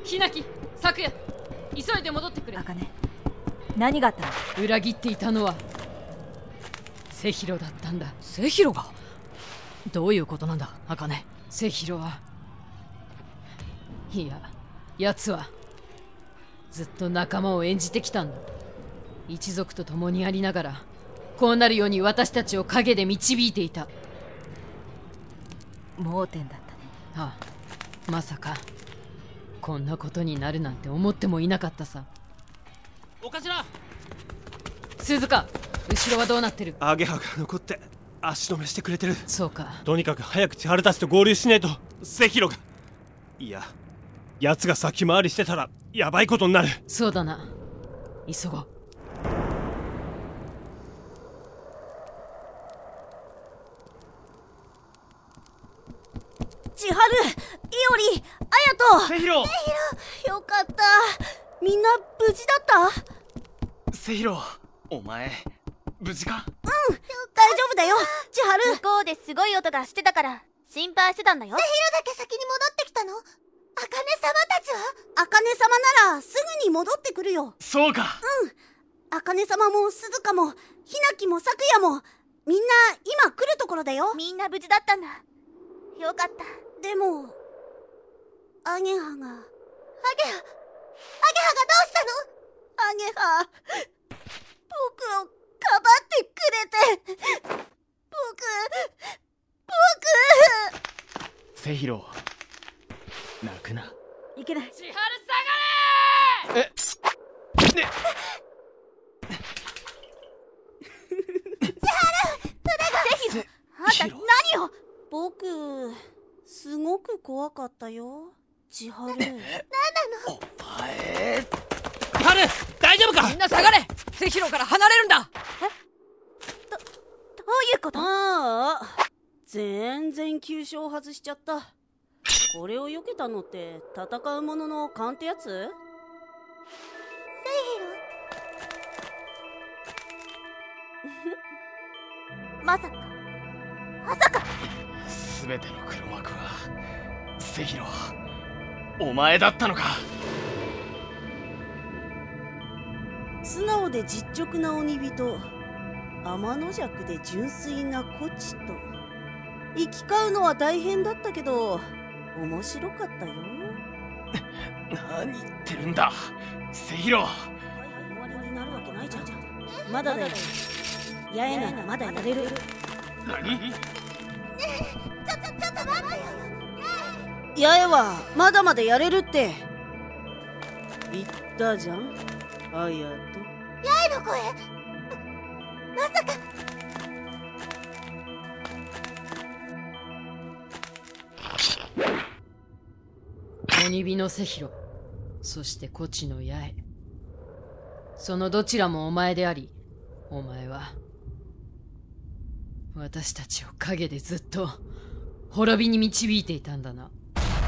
ひなき、昨夜、急いで戻ってくれ。 茜、何があったの？ 裏切っていたのはセヒロだったんだ。 セヒロが？どういうことなんだ、茜。 セヒロは、いや、奴はずっと仲間を演じてきたんだ。一族と共にありながらこうなるように私たちを陰で導いていた。 盲点だったね。 ああ、まさかこんなことになるなんて思ってもいなかったさ。 お頭、 鈴鹿、後ろはどうなってる？ アゲハが残って足止めしてくれてる。 そうか。 とにかく早く千春たちと合流しねえと。セヒロが、いや、奴が先回りしてたらヤバいことになる。 そうだな、急ごう。 千春、イオリ、アヤト。 セヒロ、 よかった。みんな無事だった？ セヒロ、お前無事か？ うん、大丈夫だよ。千春、 向こうですごい音がしてたから心配してたんだよ。 セヒロだけ先に戻ってきたの？茜様たちは？茜様ならすぐに戻ってくるよ。 そうか。 茜様も鈴鹿もひなきも昨夜もみんな今来るところだよ。 みんな無事だったんだ。よかった。 でもアゲハがどうしたの？アゲハ、僕をかばってくれて。僕セヒロ、泣くな。 いけない。 千春下がれ。 ね、 セヒロ、あんた何を？ 僕すごく怖かったよ、千春。 お前。 千春、大丈夫か？ みんな下がれ。セヒロから離れるんだ。 どういうこと？ ああ、全然急所を外しちゃった。これを避けたのって戦うものの勘ってやつ？ まさか全ての黒幕はセヒロ、お前だったのか。 素直で実直な鬼人、天の弱で純粋なコチと。行き交うのは大変だったけど面白かったよ。 何言ってるんだセヒロ。 終わりになるわけないじゃん。まだだよ。八重ならまだやれる。 何？ ちょっと待ってよ。八重はまだまだやれるって言ったじゃん、あやと。八重の声、まさか。 鬼火のセヒロ、そしてコチの八重、そのどちらもお前であり、お前は私たちを陰でずっと滅びに導いていたんだな。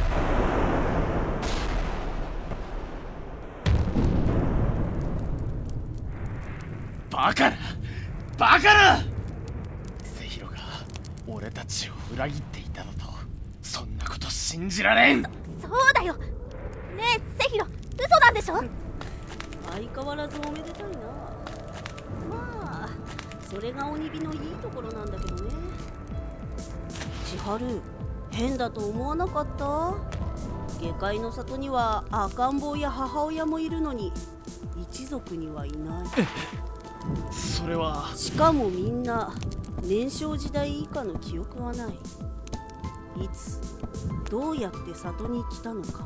バカなバカな。セヒロが俺たちを裏切っていたのと、そんなこと信じられん。 そうだよ。ねえセヒロ、嘘なんでしょ？ 相変わらずおめでたいな。まあそれが鬼火のいいところなんだけどね。千春、変だと思わなかった？下界の里には赤ん坊や母親もいるのに一族にはいない。 それは。 しかもみんな年少時代以下の記憶はない。いつどうやって里に来たのかも。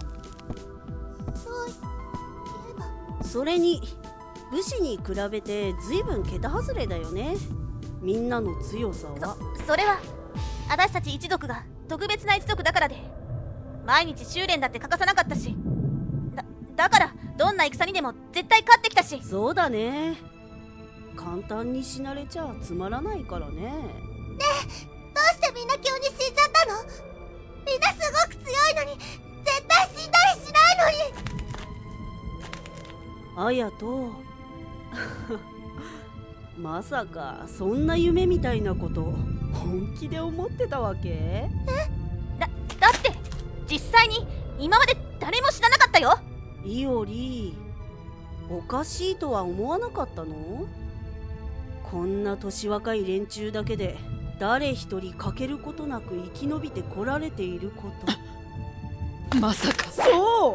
それに武士に比べて随分桁外れだよね、みんなの強さは。 それは私たち一族が特別な一族だからで、毎日修練だって欠かさなかったし、だからどんな戦にでも絶対勝ってきたし。 そうだね、簡単に死なれちゃつまらないからね。ねえ、どうしてみんな急に死んじゃったの？みんなすごく強いのに、絶対死んだりしないのに。あやとまさかそんな夢みたいなこと本気で思ってたわけ？ だって実際に今まで誰も死ななかったったよ。 いおり、おかしいとは思わなかったの？こんな年若い連中だけで誰一人欠けることなく生き延びてこられていること。 まさか。 そう、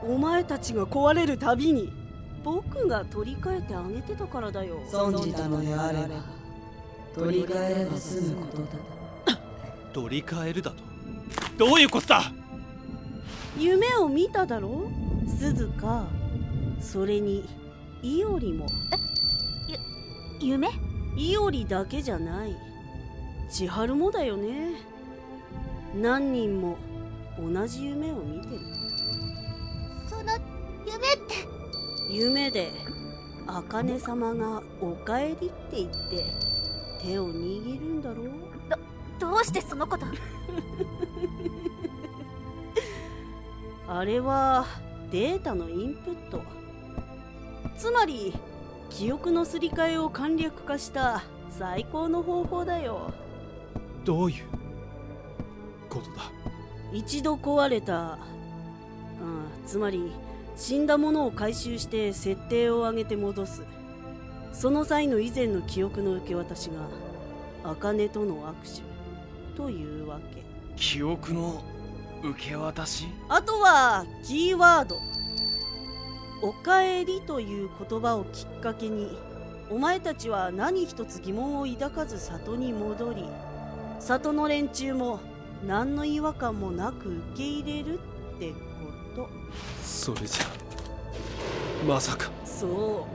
お前たちが壊れるたびに僕が取り替えてあげてたからだよ。 存じたのであれば取り替えれば済むことだ。 取り替えるだと？どういうことだ？ 夢を見ただろ、鈴鹿。それにイオリも。 夢？ イオリだけじゃない、千春もだよね。何人も同じ夢を見てる。 その夢って？ 夢で茜様がおかえりって言って手を握るんだろう。 どうしてそのこと？ あれはデータのインプット、つまり記憶のすり替えを簡略化した最高の方法だよ。 どういうことだ？ 一度壊れた、つまり死んだものを回収して設定を上げて戻す。その際の以前の記憶の受け渡しが茜との握手というわけ。 記憶の受け渡し？ あとはキーワード、おかえりという言葉をきっかけにお前たちは何一つ疑問を抱かず里に戻り、里の連中も何の違和感もなく受け入れるってこと。 それじゃまさか。 そう、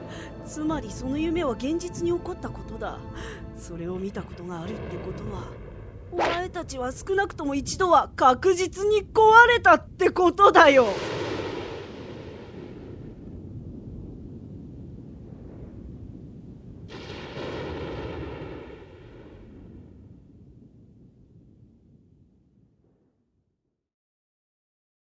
つまりその夢は現実に起こったことだ。それを見たことがあるってことは、お前たちは少なくとも一度は確実に壊れたってことだよ。